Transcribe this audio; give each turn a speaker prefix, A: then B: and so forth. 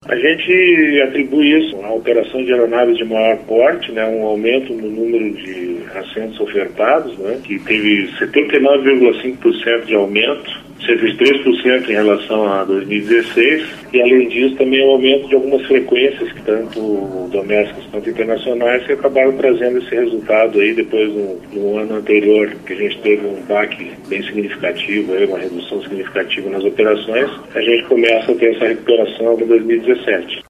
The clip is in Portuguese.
A: A gente atribui isso à operação de aeronaves de maior porte, né, um aumento no número de assentos ofertados, né, que teve 79,5% de aumento, cerca de 3% em relação a 2016, e além disso também o aumento de algumas frequências, que tanto domésticas quanto internacionais, que acabaram trazendo esse resultado aí depois no ano anterior, que a gente teve um baque bem significativo, aí, uma redução significativa nas operações. A gente começa a ter essa recuperação em 2017.